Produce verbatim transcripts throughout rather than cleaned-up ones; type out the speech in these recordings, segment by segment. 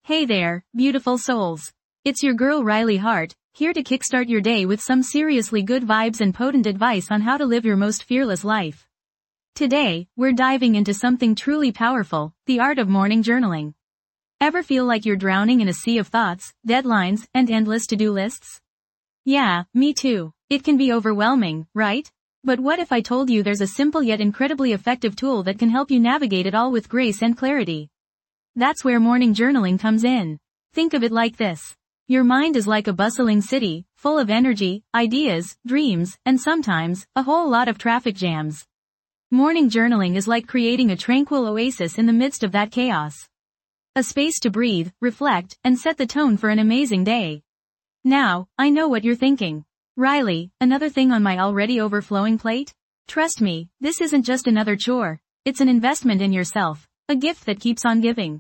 Hey there, beautiful souls. It's your girl Riley Hart, here to kickstart your day with some seriously good vibes and potent advice on how to live your most fearless life. Today, we're diving into something truly powerful, the art of morning journaling. Ever feel like you're drowning in a sea of thoughts, deadlines, and endless to-do lists? Yeah, me too. It can be overwhelming, right? But what if I told you there's a simple yet incredibly effective tool that can help you navigate it all with grace and clarity? That's where morning journaling comes in. Think of it like this. Your mind is like a bustling city, full of energy, ideas, dreams, and sometimes, a whole lot of traffic jams. Morning journaling is like creating a tranquil oasis in the midst of that chaos. A space to breathe, reflect, and set the tone for an amazing day. Now, I know what you're thinking. Riley, another thing on my already overflowing plate? Trust me, this isn't just another chore. It's an investment in yourself, a gift that keeps on giving.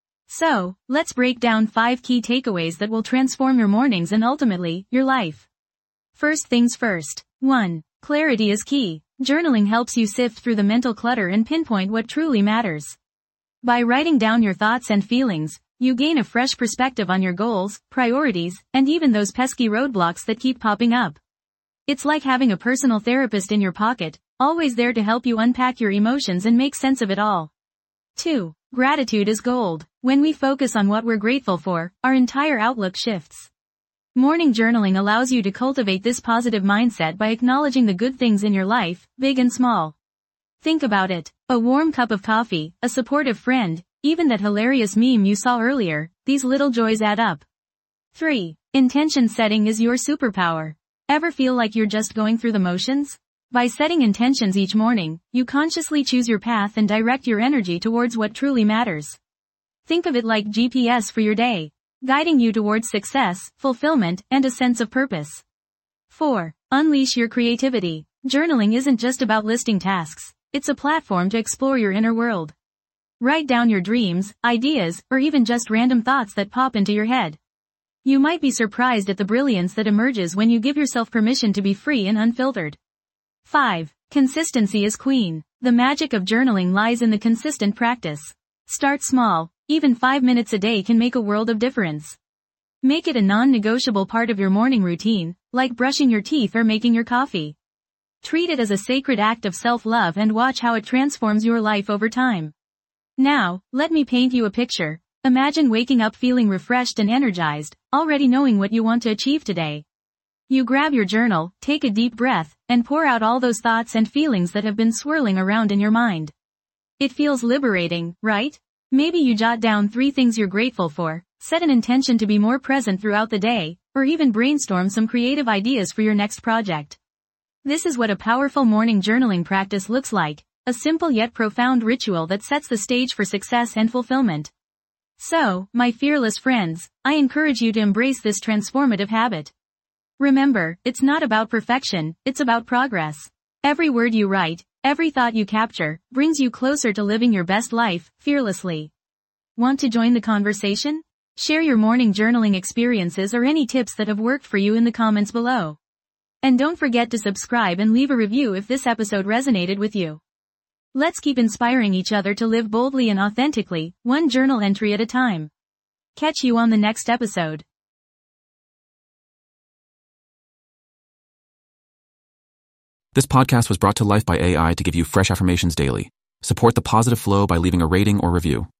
So, let's break down five key takeaways that will transform your mornings and ultimately, your life. First things first. one. Clarity is key. Journaling helps you sift through the mental clutter and pinpoint what truly matters. By writing down your thoughts and feelings, you gain a fresh perspective on your goals, priorities, and even those pesky roadblocks that keep popping up. It's like having a personal therapist in your pocket, always there to help you unpack your emotions and make sense of it all. two. Gratitude is gold. When we focus on what we're grateful for, our entire outlook shifts. Morning journaling allows you to cultivate this positive mindset by acknowledging the good things in your life, big and small. Think about it. A warm cup of coffee, a supportive friend, even that hilarious meme you saw earlier, these little joys add up. three. Intention setting is your superpower. Ever feel like you're just going through the motions? By setting intentions each morning, you consciously choose your path and direct your energy towards what truly matters. Think of it like G P S for your day, guiding you towards success, fulfillment, and a sense of purpose. four. Unleash your creativity. Journaling isn't just about listing tasks, it's a platform to explore your inner world. Write down your dreams, ideas, or even just random thoughts that pop into your head. You might be surprised at the brilliance that emerges when you give yourself permission to be free and unfiltered. five. Consistency is queen. The magic of journaling lies in the consistent practice. Start small. Even five minutes a day can make a world of difference. Make it a non-negotiable part of your morning routine, like brushing your teeth or making your coffee. Treat it as a sacred act of self-love and watch how it transforms your life over time. Now, let me paint you a picture. Imagine waking up feeling refreshed and energized, already knowing what you want to achieve today. You grab your journal, take a deep breath, and pour out all those thoughts and feelings that have been swirling around in your mind. It feels liberating, right? Maybe you jot down three things you're grateful for, set an intention to be more present throughout the day, or even brainstorm some creative ideas for your next project. This is what a powerful morning journaling practice looks like, a simple yet profound ritual that sets the stage for success and fulfillment. So, my fearless friends, I encourage you to embrace this transformative habit. Remember, it's not about perfection, it's about progress. Every word you write, every thought you capture, brings you closer to living your best life, fearlessly. Want to join the conversation? Share your morning journaling experiences or any tips that have worked for you in the comments below. And don't forget to subscribe and leave a review if this episode resonated with you. Let's keep inspiring each other to live boldly and authentically, one journal entry at a time. Catch you on the next episode. This podcast was brought to life by A I to give you fresh affirmations daily. Support the positive flow by leaving a rating or review.